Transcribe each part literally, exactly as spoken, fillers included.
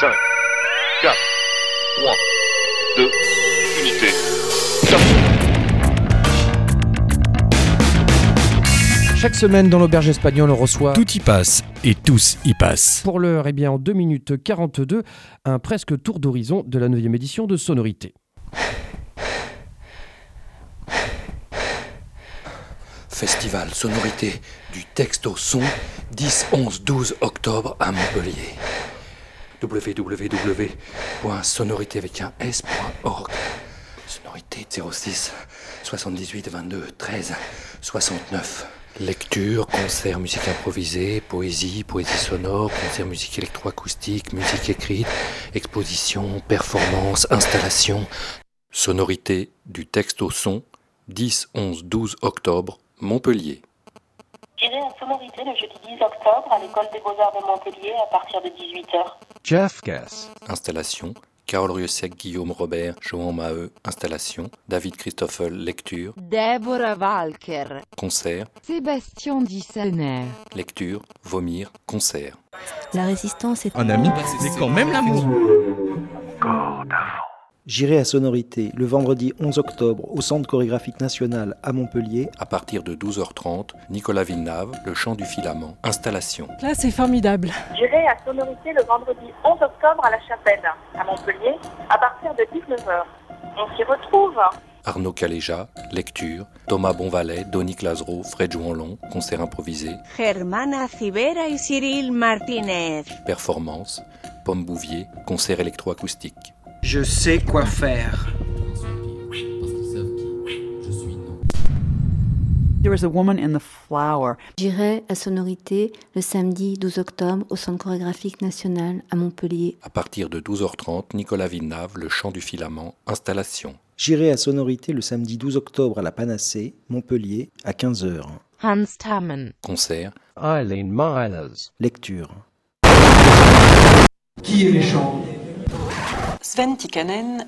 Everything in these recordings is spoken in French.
cinq, quatre, trois, deux, unité, top. Chaque semaine dans l'Auberge Espagnole, on reçoit... Tout y passe et tous y passent. Pour l'heure, eh bien, en deux minutes quarante-deux, un presque tour d'horizon de la neuvième édition de Sonorité. Festival Sonorité du texte au son, dix, onze, douze octobre à Montpellier. w w w point sonorité avec un s point org. Sonorité zéro six, soixante-dix-huit, vingt-deux, treize, soixante-neuf. Lecture, concert, musique improvisée, poésie, poésie sonore, concert, musique électroacoustique, musique écrite, exposition, performance, installation. Sonorité du texte au son, dix, onze, douze octobre, Montpellier. J'irai à Sonorité le jeudi dix octobre à l'école des Beaux-Arts de Montpellier à partir de dix-huit heures. Jeff Guess. Installation, Carole Rieussec, Guillaume Robert, Johan Maheu, installation, David Christoffel, lecture, Deborah Walker, concert, Sébastien Dissener, lecture, vomir, concert. La résistance est Un ami, c'est quand même l'amour. J'irai à Sonorité le vendredi onze octobre au Centre chorégraphique national à Montpellier. À partir de douze heures trente, Nicolas Villeneuve, Le Chant du Filament, installation. Là, c'est formidable. J'irai à Sonorité le vendredi onze octobre à La Chapelle, à Montpellier, à partir de dix-neuf heures. On s'y retrouve. Arnaud Caléja, lecture, Thomas Bonvalet, Donique Lazaro, Fred Jouanlon, concert improvisé, Germana Cibera et Cyril Martinez. performance, Pomme Bouvier, concert électroacoustique. Je sais quoi faire. There is a woman in the flower. J'irai à Sonorité le samedi douze octobre au Centre chorégraphique national à Montpellier. À partir de douze heures trente, Nicolas Villeneuve, Le Chant du Filament, installation. J'irai à Sonorité le samedi douze octobre à la Panacée, Montpellier, à quinze heures. Hans Tammen. Concert, Eileen Myers. Lecture. Qui est méchant? Sven Tikkanen.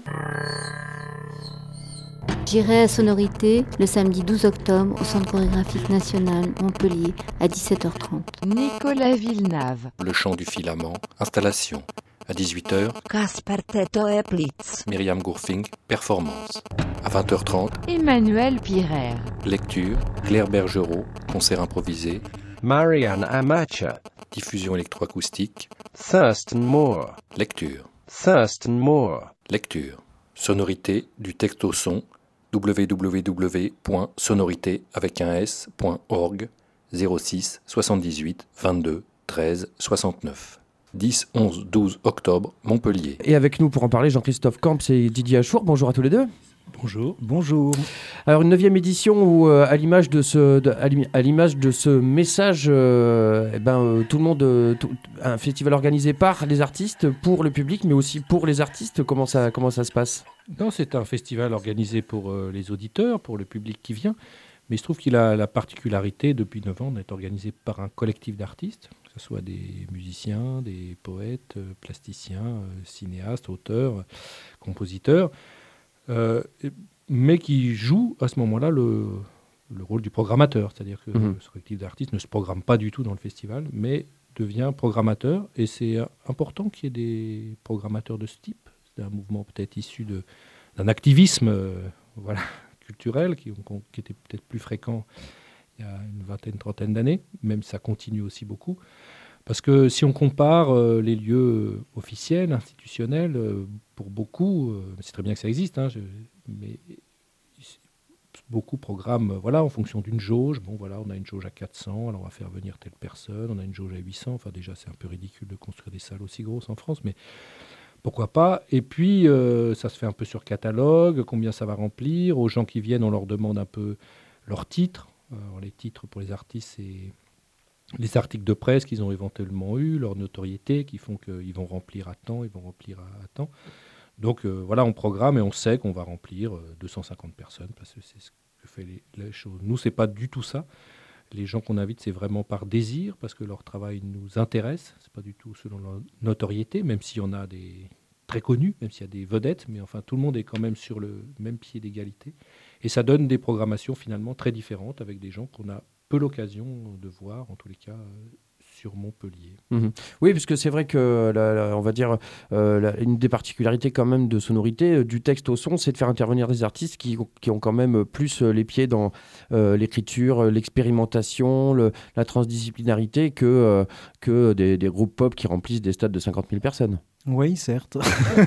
J'irai à Sonorité le samedi douze octobre au Centre chorégraphique national Montpellier à dix-sept heures trente. Nicolas Villeneuve, Le Chant du Filament, installation. À dix-huit heures, Kasper Teto Eplitz, Myriam Gourfing, performance. À vingt heures trente, Emmanuel Pirer, lecture, Claire Bergerot, concert improvisé, Marianne Amacha. diffusion électroacoustique, Thurston Moore. lecture, Thurston Moore. lecture. Sonorité du texte au son, w w w point sonorité avec un s point org, zéro six, soixante-dix-huit, vingt-deux, treize, soixante-neuf. dix, onze, douze octobre, Montpellier. Et avec nous pour en parler, Jean-Christophe Camps et Didier Achour. Bonjour à tous les deux. Bonjour. Bonjour. Alors, une neuvième édition où, euh, à l'image de ce, de, à l'im- à l'image de ce message, euh, eh ben, euh, tout le monde, euh, tout- un festival organisé par les artistes, pour le public, mais aussi pour les artistes. Comment ça, comment ça se passe ? Non, c'est un festival organisé pour euh, les auditeurs, pour le public qui vient. Mais il se trouve qu'il a la particularité, depuis neuf ans, d'être organisé par un collectif d'artistes, que ce soit des musiciens, des poètes, euh, plasticiens, euh, cinéastes, auteurs, euh, compositeurs, euh, et- mais qui joue à ce moment-là le, le rôle du programmateur. C'est-à-dire que Mhm. ce collectif d'artistes ne se programme pas du tout dans le festival, mais devient programmateur. Et c'est euh, important qu'il y ait des programmateurs de ce type. C'est un mouvement peut-être issu de, d'un activisme euh, voilà, culturel qui, qu'on- qui était peut-être plus fréquent il y a une vingtaine, trentaine d'années, même si ça continue aussi beaucoup. Parce que si on compare euh, les lieux officiels, institutionnels, euh, pour beaucoup, euh, c'est très bien que ça existe, hein, je- mais beaucoup programment euh, voilà, en fonction d'une jauge. Bon, voilà, on a une jauge à quatre cents, alors on va faire venir telle personne, on a une jauge à huit cents. Enfin, déjà, c'est un peu ridicule de construire des salles aussi grosses en France, mais pourquoi pas. Et puis, euh, ça se fait un peu sur catalogue, combien ça va remplir. Aux gens qui viennent, on leur demande un peu leurs titres. Alors, les titres pour les artistes, c'est les articles de presse qu'ils ont éventuellement eus, leur notoriété, qui font qu'ils vont remplir à temps, ils vont remplir à, à temps. Donc euh, voilà, on programme et on sait qu'on va remplir euh, deux cent cinquante personnes, parce que c'est ce que fait les, les choses. Nous, c'est pas du tout ça. Les gens qu'on invite, c'est vraiment par désir, parce que leur travail nous intéresse. C'est pas du tout selon leur notoriété, même s'il y en a des très connus, même s'il y a des vedettes, mais enfin, tout le monde est quand même sur le même pied d'égalité. Et ça donne des programmations finalement très différentes, avec des gens qu'on a peu l'occasion de voir, en tous les cas, euh, sur Montpellier. Mmh. Oui, parce que c'est vrai que, la, la, on va dire, euh, la, une des particularités quand même de Sonorité, euh, du texte au son, c'est de faire intervenir des artistes qui, qui ont quand même plus euh, les pieds dans euh, l'écriture, euh, l'expérimentation, le, la transdisciplinarité que, euh, que des, des groupes pop qui remplissent des stades de cinquante mille personnes. Oui, certes.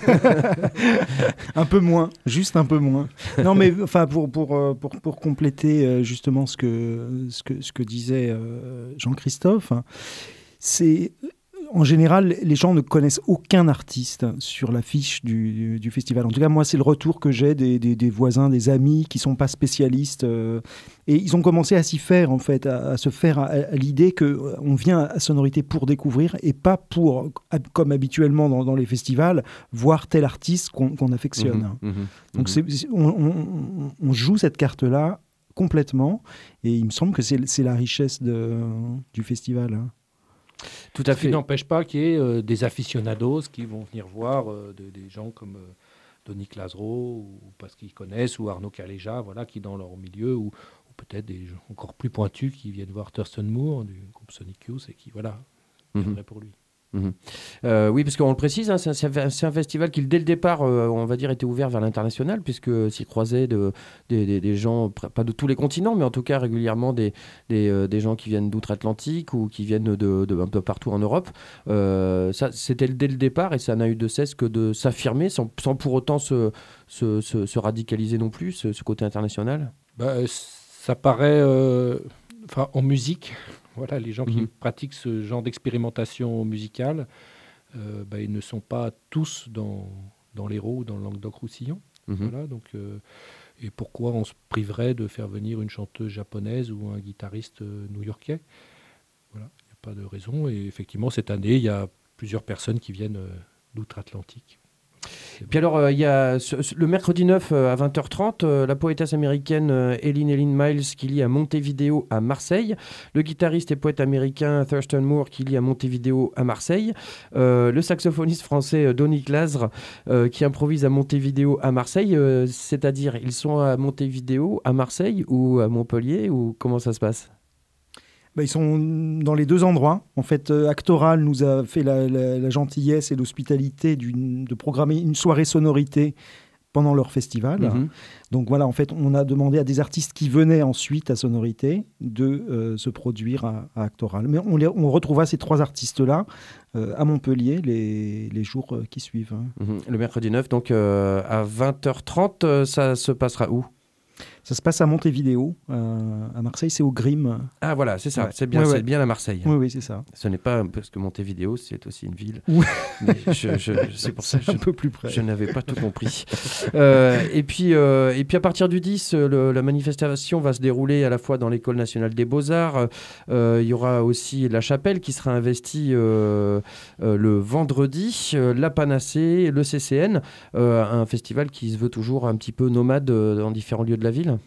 Un peu moins, juste un peu moins. Non, mais enfin, pour, pour, pour, pour compléter justement ce que, ce que, ce que disait Jean-Christophe, c'est... En général, les gens ne connaissent aucun artiste sur l'affiche du, du, du festival. En tout cas, moi, c'est le retour que j'ai des, des, des voisins, des amis qui ne sont pas spécialistes. Euh, et ils ont commencé à s'y faire, en fait, à, à se faire à, à l'idée qu'on vient à Sonorité pour découvrir et pas pour, comme habituellement dans, dans les festivals, voir tel artiste qu'on, qu'on affectionne. Mmh, mmh, Donc, mmh. c'est, c'est, on, on, on joue cette carte-là complètement. Et il me semble que c'est, c'est la richesse de, du festival. Hein. Tout à Ce fait. qui n'empêche pas qu'il y ait euh, des aficionados qui vont venir voir euh, de, des gens comme euh, Donny Clasro, ou parce qu'ils connaissent, ou Arnaud Caléja, voilà, qui dans leur milieu, ou, ou peut-être des gens encore plus pointus qui viennent voir Thurston Moore du groupe Sonic Youth et qui, voilà, viendraient mmh. pour lui. Mmh. Euh, oui, parce qu'on le précise, hein, c'est, un, c'est un festival qui, dès le départ, euh, on va dire, était ouvert vers l'international, puisque s'y croisaient de, des, des, des gens, pas de tous les continents, mais en tout cas régulièrement des, des, euh, des gens qui viennent d'outre-Atlantique ou qui viennent de, de, de, de partout en Europe. Euh, ça, c'était dès le départ et ça n'a eu de cesse que de s'affirmer, sans, sans pour autant se, se, se, se radicaliser non plus, ce, ce côté international. Bah, ça paraît, euh, enfin, en musique. Voilà, les gens qui mmh. pratiquent ce genre d'expérimentation musicale, euh, bah, ils ne sont pas tous dans, dans l'Hérault ou dans le Languedoc-Roussillon. Mmh. Voilà, donc, euh, et pourquoi on se priverait de faire venir une chanteuse japonaise ou un guitariste new-yorkais ? Voilà, il n'y a pas de raison. Et effectivement, cette année, il y a plusieurs personnes qui viennent euh, d'outre-Atlantique. Puis alors, il euh, y a ce, ce, le mercredi neuf euh, à vingt heures trente, euh, la poétesse américaine euh, Eileen Eileen Miles qui lit à Montevideo à Marseille, le guitariste et poète américain Thurston Moore qui lit à Montevideo à Marseille, euh, le saxophoniste français euh, Donny Clasro euh, qui improvise à Montevideo à Marseille, euh, c'est-à-dire ils sont à Montevideo, à Marseille ou à Montpellier, ou comment ça se passe ? Bah, ils sont dans les deux endroits. En fait, euh, Actoral nous a fait la, la, la gentillesse et l'hospitalité d'une, de programmer une soirée sonorité pendant leur festival. Mm-hmm. Donc voilà, en fait, on a demandé à des artistes qui venaient ensuite à Sonorité de euh, se produire à, à Actoral. Mais on, les, on retrouvera ces trois artistes-là euh, à Montpellier les, les jours euh, qui suivent. Hein. Mm-hmm. Le mercredi neuf, donc euh, à vingt heures trente, euh, ça se passera où ? Ça se passe à Montevideo, euh, à Marseille, c'est au Grim. Ah voilà, c'est ça, ouais. c'est, bien, ouais, c'est ouais. bien à Marseille. Oui, oui, c'est ça. Ce n'est pas, parce que Montevideo, c'est aussi une ville. Ouais. Mais je, je, c'est pour ça que c'est je, un peu plus près. Je n'avais pas tout compris. euh, et, puis, euh, et puis à partir du dix, le, la manifestation va se dérouler à la fois dans l'École nationale des beaux-arts. Euh, il y aura aussi la chapelle qui sera investie euh, euh, le vendredi, euh, la Panacée, le C C N, euh, un festival qui se veut toujours un petit peu nomade euh, dans différents lieux de la ville.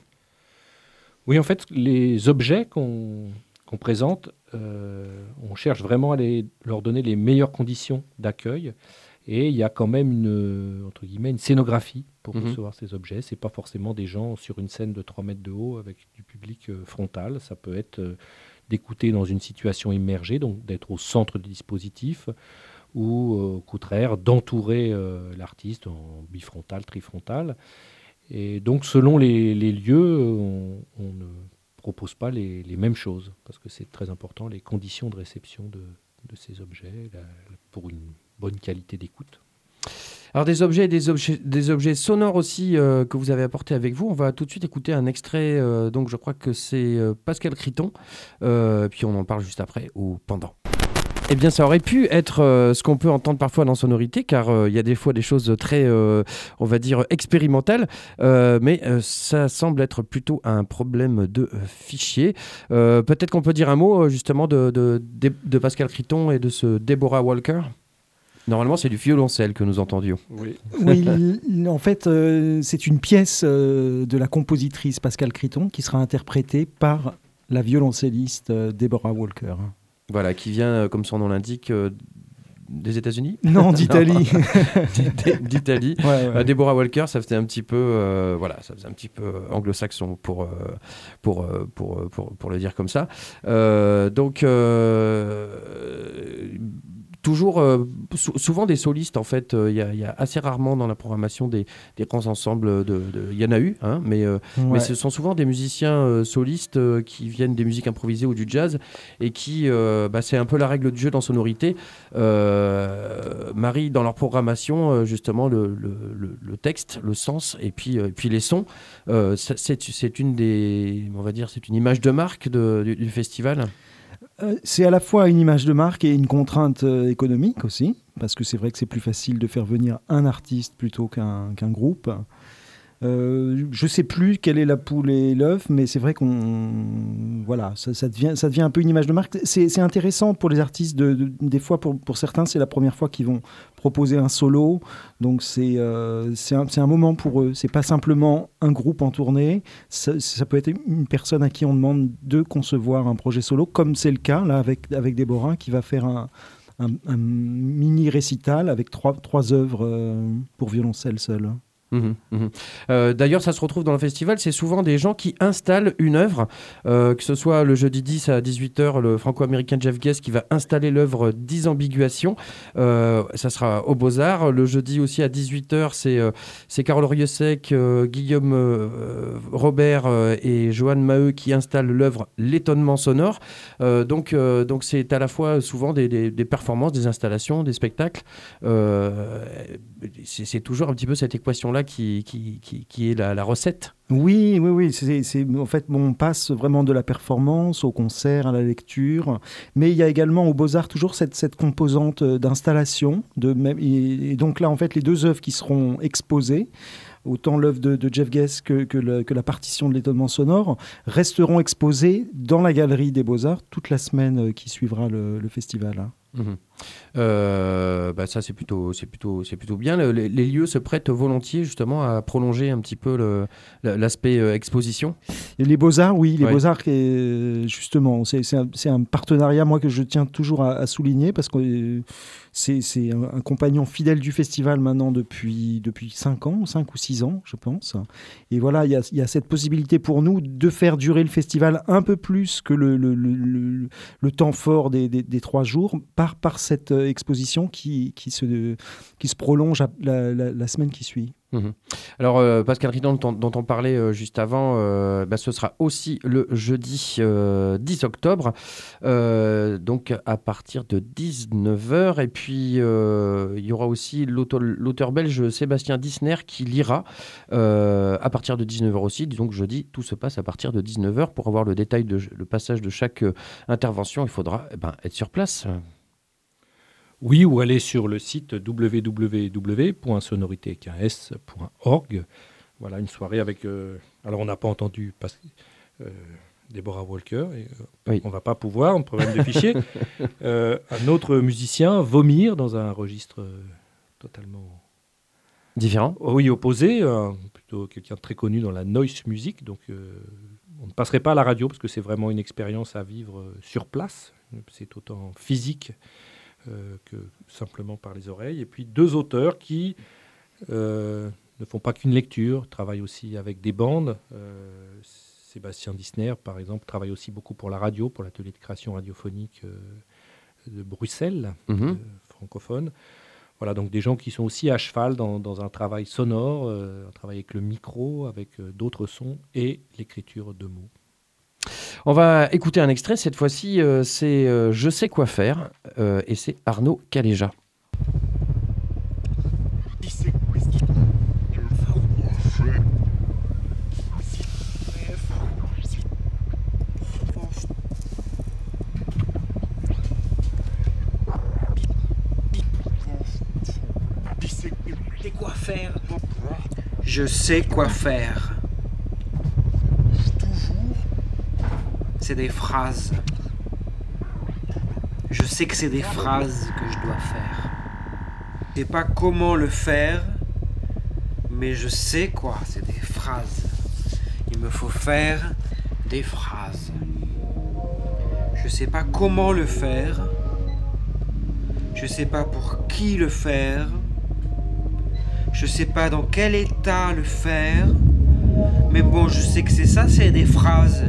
Oui, en fait, les objets qu'on, qu'on présente, euh, on cherche vraiment à les, leur donner les meilleures conditions d'accueil. Et il y a quand même une, entre guillemets, une scénographie pour mmh. recevoir ces objets. Ce n'est pas forcément des gens sur une scène de trois mètres de haut avec du public euh, frontal. Ça peut être euh, d'écouter dans une situation immergée, donc d'être au centre du dispositif, ou euh, au contraire d'entourer euh, l'artiste en bifrontal, trifrontal. Et donc, selon les, les lieux, on, on ne propose pas les, les mêmes choses, parce que c'est très important, les conditions de réception de, de ces objets, la, pour une bonne qualité d'écoute. Alors des objets, des objets, des objets sonores aussi euh, que vous avez apportés avec vous. On va tout de suite écouter un extrait, euh, donc je crois que c'est euh, Pascal Criton, euh, puis on en parle juste après, ou pendant. Eh bien, ça aurait pu être euh, ce qu'on peut entendre parfois dans Sonorité, car il euh, y a des fois des choses très, euh, on va dire, expérimentales, euh, mais euh, ça semble être plutôt un problème de euh, fichier. Euh, peut-être qu'on peut dire un mot, justement, de, de, de, de Pascal Criton et de ce Deborah Walker. Normalement, c'est du violoncelle que nous entendions. Oui, oui l- en fait, euh, c'est une pièce euh, de la compositrice Pascal Criton qui sera interprétée par la violoncelliste euh, Deborah Walker. Voilà, qui vient, comme son nom l'indique, euh, des États-Unis. Non, d'Italie. D'Italie. Ouais, ouais. Euh, Deborah Walker, ça faisait un petit peu, euh, voilà, ça faisait un petit peu anglo-saxon pour, euh, pour, euh, pour, pour, pour le dire comme ça. Euh, donc, euh, toujours, euh, sou- souvent des solistes, en fait, il euh, y, y a assez rarement dans la programmation des, des grands ensembles. Il y en a eu, hein, mais, euh, ouais. mais ce sont souvent des musiciens euh, solistes euh, qui viennent des musiques improvisées ou du jazz et qui, euh, bah, c'est un peu la règle du jeu dans Sonorité, euh, marient dans leur programmation euh, justement le, le, le, le texte, le sens et puis, euh, et puis les sons. Euh, c'est, c'est une des, on va dire, c'est une image de marque de, du, du festival. C'est à la fois une image de marque et une contrainte économique aussi, parce que c'est vrai que c'est plus facile de faire venir un artiste plutôt qu'un, qu'un groupe. Euh, je ne sais plus quelle est la poule et l'œuf, mais c'est vrai qu'on, voilà, ça, ça, devient, ça devient un peu une image de marque. C'est, c'est intéressant pour les artistes, de, de, des fois pour, pour certains, c'est la première fois qu'ils vont proposer un solo, donc c'est, euh, c'est, un, c'est un moment pour eux. C'est pas simplement un groupe en tournée, ça, ça peut être une personne à qui on demande de concevoir un projet solo, comme c'est le cas là avec, avec Déborah qui va faire un, un, un mini récital avec trois, trois œuvres euh, pour violoncelle seul. Mmh, mmh. Euh, d'ailleurs, ça se retrouve dans le festival, c'est souvent des gens qui installent une œuvre, euh, que ce soit le jeudi dix à dix-huit heures, le franco-américain Jeff Guest qui va installer l'œuvre Disambiguation, euh, ça sera au Beaux-Arts. Le jeudi aussi à dix-huit heures, c'est, euh, c'est Carole Rieussec, euh, Guillaume euh, Robert euh, et Johan Maheu qui installent l'œuvre L'étonnement sonore. Euh, donc, euh, donc c'est à la fois souvent des, des, des performances, des installations, des spectacles. Euh, c'est, c'est toujours un petit peu cette équation-là Qui, qui, qui, qui est la, la recette. Oui, oui, oui. C'est, c'est, en fait, bon, on passe vraiment de la performance au concert, à la lecture. Mais il y a également au Beaux-Arts toujours cette, cette composante d'installation. De même, et, et donc là, en fait, les deux œuvres qui seront exposées, autant l'œuvre de, de Jeff Guest que, que, le, que la partition de l'étonnement sonore, resteront exposées dans la galerie des Beaux-Arts toute la semaine qui suivra le, le festival. Hein. Mmh. Euh, bah ça c'est plutôt c'est plutôt c'est plutôt bien. Le, les, les lieux se prêtent volontiers justement à prolonger un petit peu le, l'aspect euh, exposition. Et les Beaux-Arts, oui, les ouais. Beaux-Arts, et, justement, c'est, c'est, un, c'est un partenariat moi que je tiens toujours à, à souligner parce que c'est, c'est un, un compagnon fidèle du festival maintenant depuis depuis cinq ans, cinq ou six ans, je pense. Et voilà, il y a il y a cette possibilité pour nous de faire durer le festival un peu plus que le le, le, le, le temps fort des, des, des trois jours par par cette exposition qui, qui, se, qui se prolonge la, la, la semaine qui suit. Mmh. Alors euh, Pascal Ridon dont, dont on parlait euh, juste avant, euh, bah, ce sera aussi le jeudi euh, dix octobre, euh, donc à partir de dix-neuf heures, et puis euh, il y aura aussi l'auteur, l'auteur belge Sébastien Dissner qui lira euh, à partir de dix-neuf heures aussi, donc jeudi tout se passe à partir de dix-neuf heures. Pour avoir le détail de le passage de chaque euh, intervention, il faudra eh ben, être sur place. Oui, ou aller sur le site w w w point sonorité avec un s point org. Voilà, une soirée avec... Euh, alors, on n'a pas entendu pas, euh, Deborah Walker. Et, euh, oui. On ne va pas pouvoir, un problème de fichier. euh, un autre musicien, Vomir, dans un registre euh, totalement... différent. Oui, opposé. Euh, plutôt quelqu'un de très connu dans la noise music. Donc, euh, on ne passerait pas à la radio parce que c'est vraiment une expérience à vivre euh, sur place. C'est autant physique... Euh, que simplement par les oreilles. Et puis deux auteurs qui euh, ne font pas qu'une lecture, travaillent aussi avec des bandes. Euh, Sébastien Dissner, par exemple, travaille aussi beaucoup pour la radio, pour l'atelier de création radiophonique euh, de Bruxelles, mmh. euh, francophone. Voilà, donc des gens qui sont aussi à cheval dans, dans un travail sonore, euh, un travail avec le micro, avec euh, d'autres sons et l'écriture de mots. On va écouter un extrait, cette fois-ci, euh, c'est euh, Je sais quoi faire, euh, et c'est Arnaud Caléja. Et quoi faire ? Je sais quoi faire. C'est des phrases. Je sais que c'est des phrases que je dois faire. Je sais pas comment le faire, mais je sais quoi, c'est des phrases. Il me faut faire des phrases. Je sais pas comment le faire. Je sais pas pour qui le faire. Je sais pas dans quel état le faire. Mais bon, je sais que c'est ça, c'est des phrases.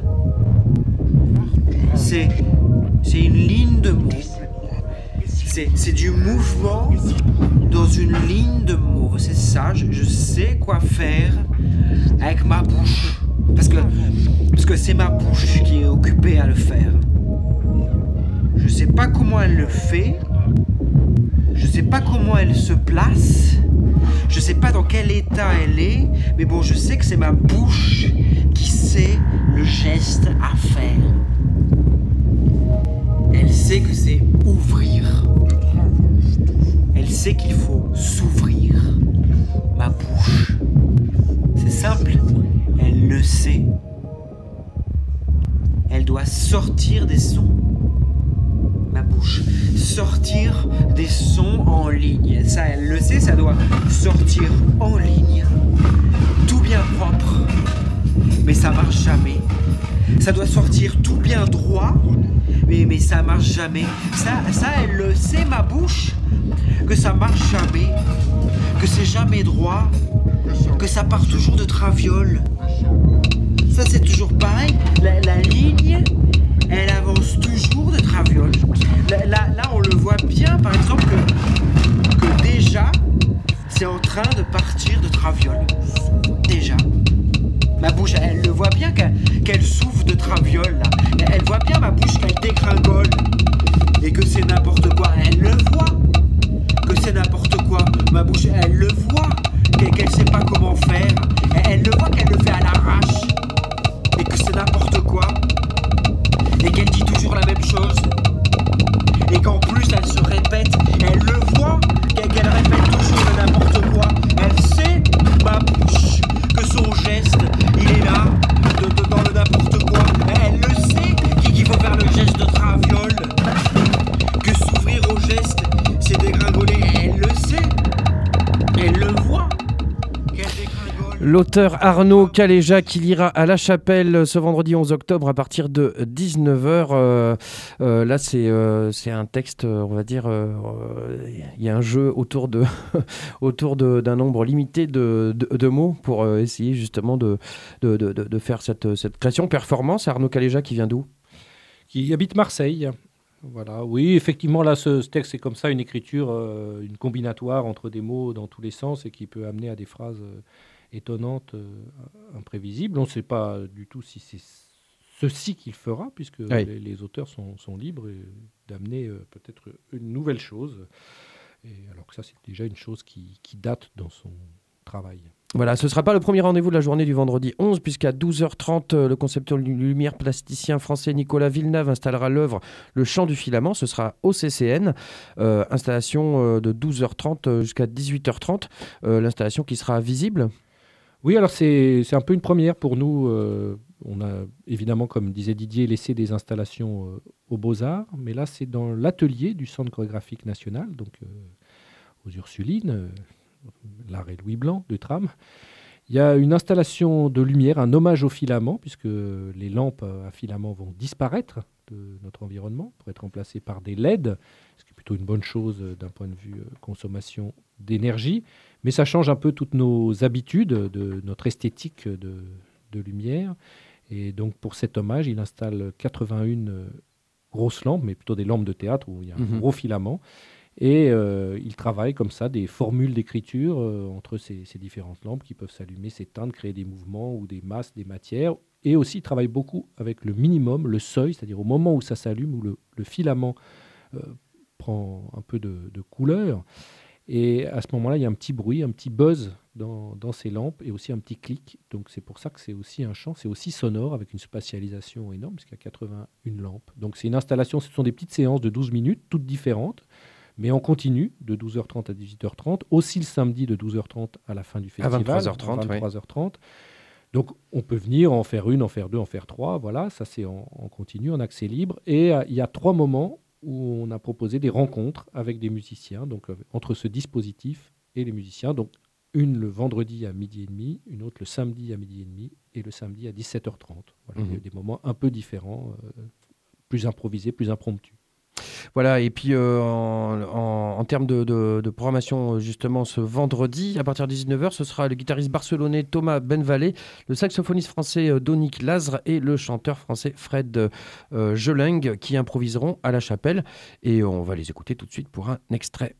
C'est, c'est une ligne de mots. C'est, c'est du mouvement dans une ligne de mots. C'est ça, je, je sais quoi faire avec ma bouche. Parce que, parce que c'est ma bouche qui est occupée à le faire. Je sais pas comment elle le fait. Je sais pas comment elle se place. Je sais pas dans quel état elle est. Mais bon, je sais que c'est ma bouche qui sait le geste à faire. Elle sait que c'est ouvrir. Elle sait qu'il faut s'ouvrir. Ma bouche. C'est simple. Elle le sait. Elle doit sortir des sons. Ma bouche. Sortir des sons en ligne. Ça, elle le sait, ça doit sortir en ligne. Tout bien propre. Mais ça marche jamais. Ça doit sortir tout bien droit. Mais, mais ça marche jamais. Ça, ça, elle le sait, ma bouche. Que ça marche jamais. Que c'est jamais droit. Que ça part toujours de traviole. Ça, c'est toujours pareil. La, la ligne, elle avance toujours de traviole. Là, là, là, on le voit bien, par exemple, que, que déjà, c'est en train de partir de traviole. Déjà. Ma bouche, elle le voit bien qu'elle, qu'elle souffle de traviole, là. Elle voit bien ma bouche qu'elle dégringole. Et que c'est n'importe quoi. Elle le voit. Que c'est n'importe quoi. Ma bouche, elle le voit. Qu'elle, qu'elle sait pas comment faire. Elle, elle le voit qu'elle le fait à l'arrache. Et que c'est n'importe quoi. Et qu'elle dit toujours la même chose. Et qu'en plus elle se répète, elle le voit, qu'elle, qu'elle répète toujours le n'importe quoi. Elle sait, ma bouche, que son geste, il est là, de, de, dans le n'importe quoi. Elle le sait, qu'il faut faire le geste de traviole. Que s'ouvrir au geste, c'est dégringoler. Elle le sait, elle le voit. L'auteur Arnaud Caléja qui lira à La Chapelle ce vendredi onze octobre à partir de dix-neuf heures. Euh, euh, là, c'est, euh, c'est un texte, on va dire, il euh, y a un jeu autour, de autour de, d'un nombre limité de, de, de mots pour euh, essayer justement de, de, de, de faire cette, cette création. Performance, Arnaud Caléja qui vient d'où ? Qui habite Marseille. Voilà, oui, effectivement, là, ce, ce texte, c'est comme ça, une écriture, euh, une combinatoire entre des mots dans tous les sens et qui peut amener à des phrases euh, étonnantes, euh, imprévisibles. On ne sait pas du tout si c'est ceci qu'il fera, puisque oui. les, les auteurs sont, sont libres et, d'amener euh, peut-être une nouvelle chose. Et alors que ça, c'est déjà une chose qui, qui date dans son travail. Voilà, ce ne sera pas le premier rendez-vous de la journée du vendredi onze, puisqu'à douze heures trente, le concepteur lumière plasticien français Nicolas Villeneuve installera l'œuvre Le Chant du Filament. Ce sera au C C N, euh, installation euh, de douze heures trente jusqu'à dix-huit heures trente, euh, l'installation qui sera visible. Oui, alors c'est, c'est un peu une première pour nous. Euh, on a évidemment, comme disait Didier, laissé des installations euh, aux Beaux-Arts, mais là, c'est dans l'atelier du Centre chorégraphique national, donc euh, aux Ursulines, euh, l'art et Louis Blanc de Tram. Il y a une installation de lumière, un hommage au filament, puisque les lampes à filament vont disparaître de notre environnement pour être remplacées par des L E D, ce qui est plutôt une bonne chose d'un point de vue consommation d'énergie. Mais ça change un peu toutes nos habitudes, de notre esthétique de, de lumière. Et donc pour cet hommage, il installe quatre-vingt-un grosses lampes, mais plutôt des lampes de théâtre où il y a un mmh. gros filament. Et euh, il travaille comme ça des formules d'écriture euh, entre ces, ces différentes lampes qui peuvent s'allumer, s'éteindre, créer des mouvements ou des masses, des matières. Et aussi, il travaille beaucoup avec le minimum, le seuil, c'est-à-dire au moment où ça s'allume, où le, le filament euh, prend un peu de, de couleur. Et à ce moment-là, il y a un petit bruit, un petit buzz dans, dans ces lampes et aussi un petit clic. Donc c'est pour ça que c'est aussi un chant, c'est aussi sonore avec une spatialisation énorme, puisqu'il y a quatre-vingt-un lampes. Donc c'est une installation, ce sont des petites séances de douze minutes, toutes différentes. Mais on continue de douze heures trente à dix-huit heures trente, aussi le samedi de douze heures trente à la fin du festival. À vingt-trois heures trente, à vingt-trois heures trente. Oui. Donc on peut venir en faire une, en faire deux, en faire trois. Voilà, ça c'est en, en continu, en accès libre. Et euh, il y a trois moments où on a proposé des rencontres avec des musiciens, donc euh, entre ce dispositif et les musiciens. Donc une le vendredi à midi et demi, une autre le samedi à midi et demi et le samedi à dix-sept heures trente. Voilà, mmh. Il y a des moments un peu différents, euh, plus improvisés, plus impromptus. Voilà, et puis euh, en, en, en termes de, de, de programmation, justement, ce vendredi, à partir de dix-neuf heures, ce sera le guitariste barcelonais Thomas Benvalet, le saxophoniste français euh, Donick Lazre et le chanteur français Fred euh, Jeling qui improviseront à la chapelle. Et on va les écouter tout de suite pour un extrait.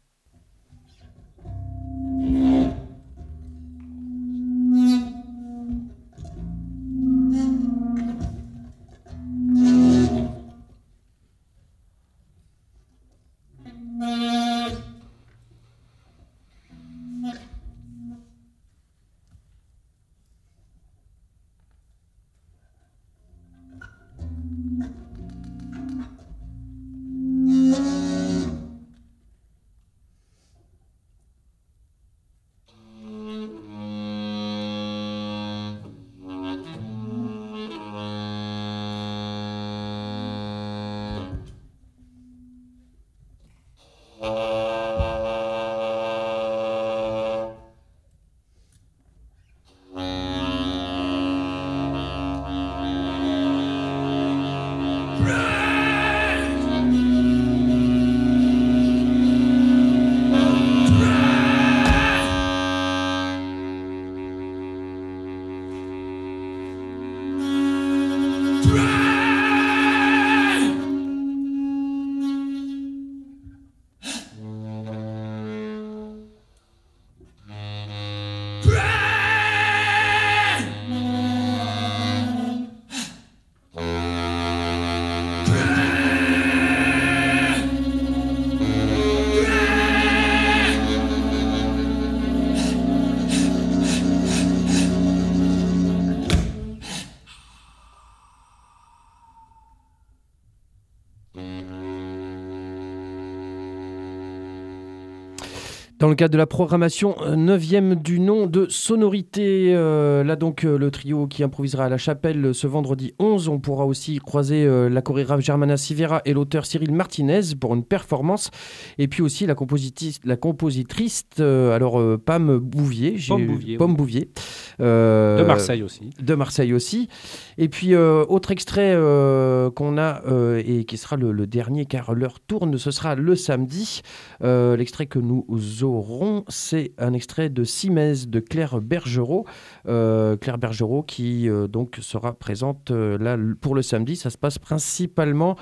Dans le cadre de la programmation neuvième du nom de Sonorité, euh, là donc euh, le trio qui improvisera à la chapelle ce vendredi onze, on pourra aussi croiser euh, la chorégraphe Germana Sivera et l'auteur Cyril Martinez pour une performance, et puis aussi la, compositrice, la compositrice euh, alors euh, Pam Bouvier, Pomme Bouvier, Pomme oui. Bouvier euh, de Marseille aussi. De Marseille aussi. Et puis euh, autre extrait euh, qu'on a euh, et qui sera le, le dernier car l'heure tourne, ce sera le samedi. Euh, l'extrait que nous aurons, c'est un extrait de Simèse de Claire Bergerot. Euh, Claire Bergerot qui euh, donc sera présente euh, là pour le samedi. Ça se passe principalement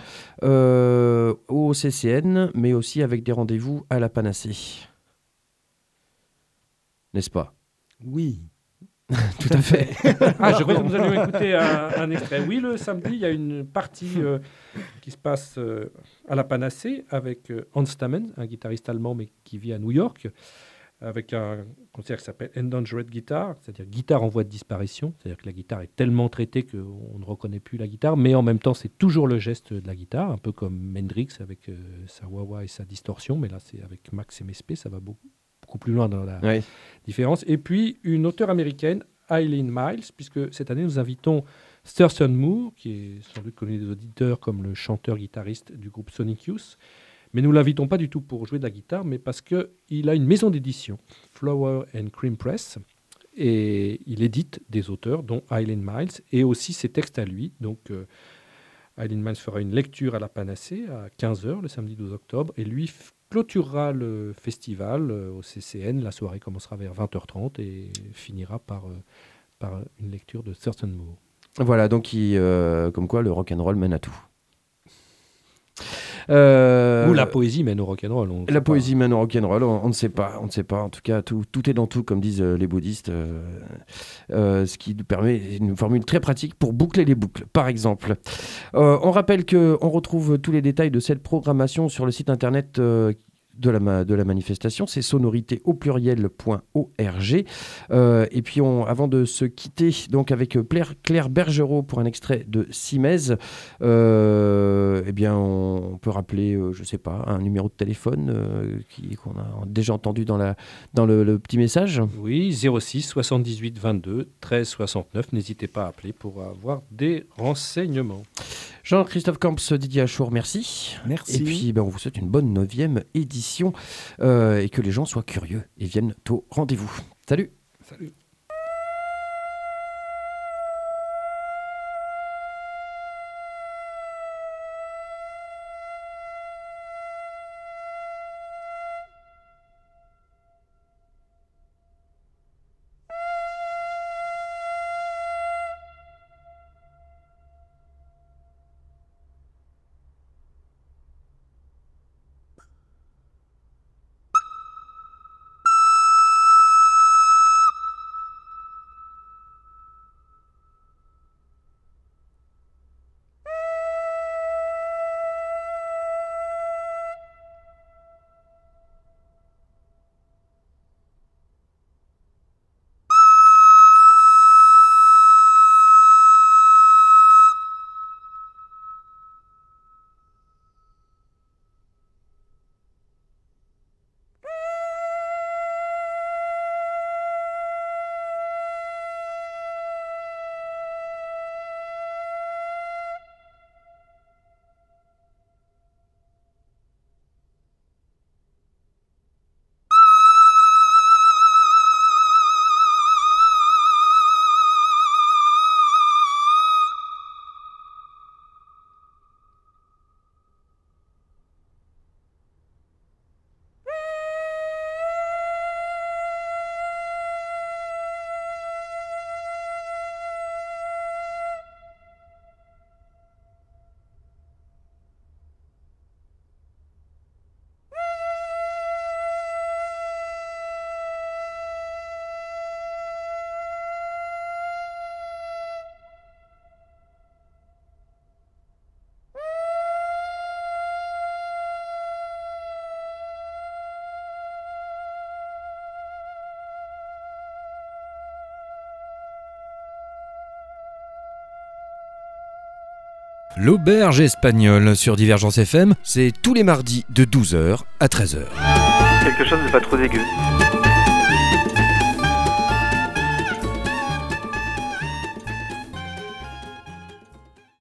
euh, au C C N, mais aussi avec des rendez-vous à la Panacée. N'est-ce pas ? Oui. Tout à fait. Ah, je crois que nous allions écouter un, un extrait. Oui, le samedi, il y a une partie euh, qui se passe euh, à la Panacée avec euh, Hans Stammen, un guitariste allemand mais qui vit à New York, avec un concert qui s'appelle Endangered Guitar, c'est-à-dire guitare en voie de disparition, c'est-à-dire que la guitare est tellement traitée qu'on ne reconnaît plus la guitare, mais en même temps, c'est toujours le geste de la guitare, un peu comme Hendrix avec euh, sa wah-wah et sa distorsion, mais là, c'est avec Max M S P, ça va beaucoup. beaucoup plus loin dans la oui. différence. Et puis, une auteure américaine, Eileen Miles, puisque cette année, nous invitons Thurston Moore, qui est sans doute connu des auditeurs comme le chanteur-guitariste du groupe Sonic Youth. Mais nous ne l'invitons pas du tout pour jouer de la guitare, mais parce qu'il a une maison d'édition, Flower and Cream Press, et il édite des auteurs, dont Eileen Miles, et aussi ses textes à lui. Donc, euh, Eileen Miles fera une lecture à la Panacée à quinze heures, le samedi douze octobre, et lui f- clôturera le festival euh, au C C N. La soirée commencera vers vingt heures trente et finira par, euh, par une lecture de Thurston Moore. Voilà, donc il, euh, comme quoi le rock'n'roll mène à tout. Euh, Ou la poésie mène au rock'n'roll. On la poésie mène au rock'n'roll, on, on ne sait pas, on ne sait pas. En tout cas, tout, tout est dans tout, comme disent euh, les bouddhistes. Euh, euh, ce qui nous permet une formule très pratique pour boucler les boucles, par exemple. Euh, on rappelle que on retrouve tous les détails de cette programmation sur le site internet. Euh, De la, de la manifestation, c'est sonorité au pluriel point org. Euh, et puis, on, avant de se quitter, donc avec Claire, Claire Bergerot pour un extrait de Simèse, euh, eh bien, on, on peut rappeler, euh, je ne sais pas, un numéro de téléphone euh, qui, qu'on a déjà entendu dans, la, dans le, le petit message. Oui, zéro six soixante-dix-huit vingt-deux treize soixante-neuf. N'hésitez pas à appeler pour avoir des renseignements. Jean-Christophe Camps, Didier Achour, merci. Merci. Et puis, ben, on vous souhaite une bonne neuvième édition euh, et que les gens soient curieux et viennent au rendez-vous. Salut. Salut. L'auberge espagnole sur Divergence F M, c'est tous les mardis de douze heures à treize heures. Quelque chose de pas trop dégueu.